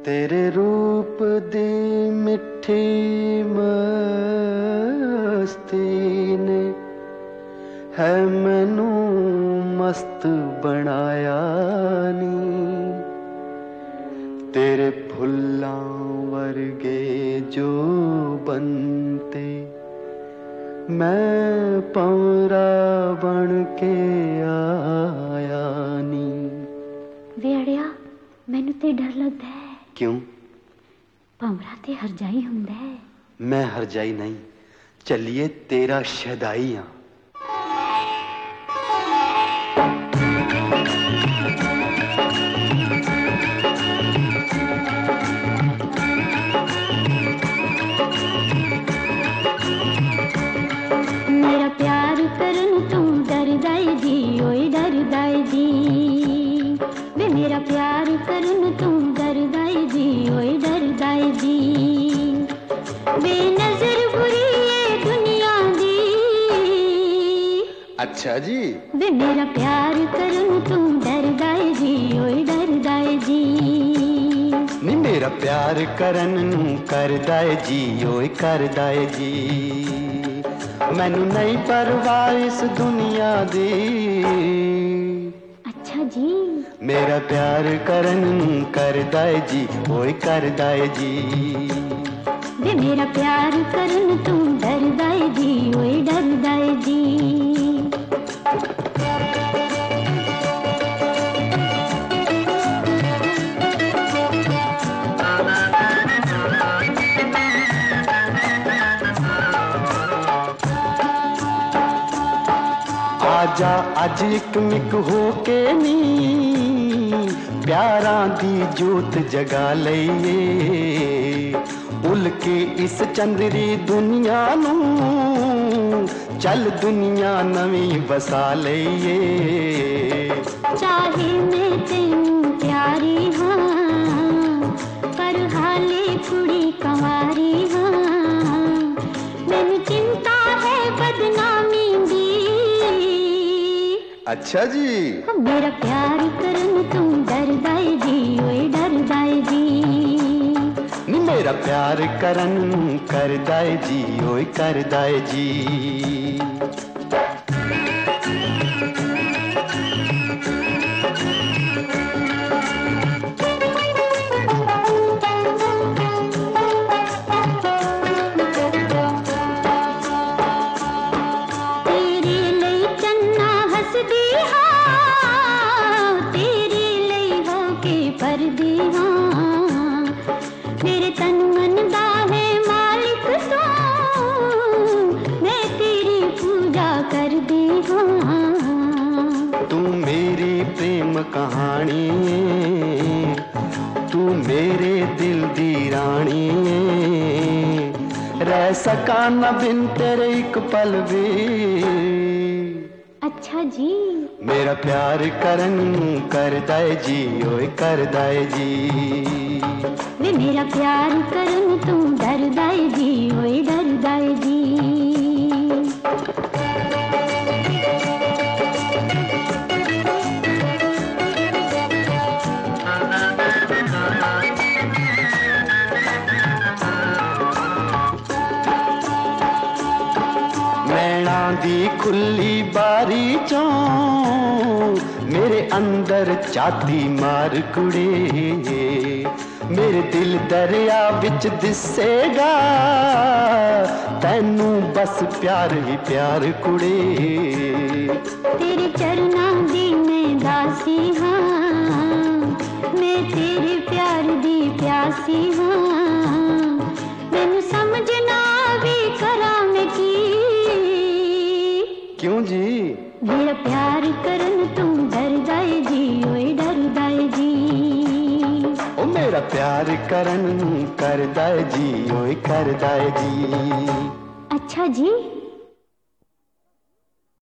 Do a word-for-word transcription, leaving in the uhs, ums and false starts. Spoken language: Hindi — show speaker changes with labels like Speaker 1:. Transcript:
Speaker 1: तेरे रूप दी मिठी मस्ती ने है मैनू मस्त बनाया नी। तेरे फुल्लां वर्गे जो बनते मैं पौरा बन के आया नी।
Speaker 2: वे अड़िया मैनू ते डर लगदा है।
Speaker 1: क्यों?
Speaker 2: भंवरा ते हरजाई हुंदा है।
Speaker 1: मैं हरजाई नहीं, चलिए तेरा शहदाई हाँ।
Speaker 2: मेरा प्यार करन तू डरदाई जी, ओए डरदाई जी। वे मेरा प्यार करन तू डरदाई जी, ओए डरदाई जी। वे नजर बुरी है दुनिया दी।
Speaker 1: अच्छा जी।
Speaker 2: वे मेरा प्यार करन तू डरदाई जी, ओए डरदाई जी।
Speaker 1: नी मेरा प्यार करन नू करदाए जी, ओए करदाए जी। मैनू नहीं परवाह इस दुनिया दी।
Speaker 2: अच्छा जी।
Speaker 1: मेरा प्यार करन नू करदाए जी, ओए करदाए जी।
Speaker 2: वे मेरा प्यार करन तू डरदाए जी, ओए डरदाए जी।
Speaker 1: आजा अज इक मिक हो के नी प्यारां दी जोत जगा लईए। उल के इस चंदरी दुनिया नू चल दुनिया नवीं बसा लईए।
Speaker 2: चाहे मैं तेनू प्यारी हाँ, पर हाले कुड़ी कंवारी हाँ। मैनू चिंता है बदनामी दी।
Speaker 1: अच्छा जी।
Speaker 2: मेरा प्यार करन तू डरदाए जी, ओए डरदाए जी।
Speaker 1: नी मेरा प्यार करन करदाए जी, ओए करदाए जी।
Speaker 2: परदी हाँ, मेरे तन मन दा है मालिक तू। मैं तेरी पूजा कर दी हाँ।
Speaker 1: तू मेरी प्रेम कहानी है, तू मेरे दिल दी रानी है। रह सका न बिन तेरे एक पल भी।
Speaker 2: अच्छा जी।
Speaker 1: मेरा प्यार करन करदाए जी, ओए करदाए जी।
Speaker 2: वे मेरा प्यार करन तू डरदाए जी, ओए डरदाए जी।
Speaker 1: नैना दी खुली बारी चों मेरे अंदर चाती मार कुड़े। मेरे दिल दरिया विच दिसेगा तैनू बस प्यार ही प्यार कुड़े।
Speaker 2: तेरे चरनां दी मैं दासी हाँ, मैं तेरे प्यार दी प्यासी हाँ। मैनू समझना भी करा मैं की।
Speaker 1: क्यों जी?
Speaker 2: मेरा प्यार करन तू डरदाए जी, ओए डरदाए जी।
Speaker 1: ओ मेरा प्यार करन करदाए जी, ओए करदाए जी।
Speaker 2: अच्छा जी।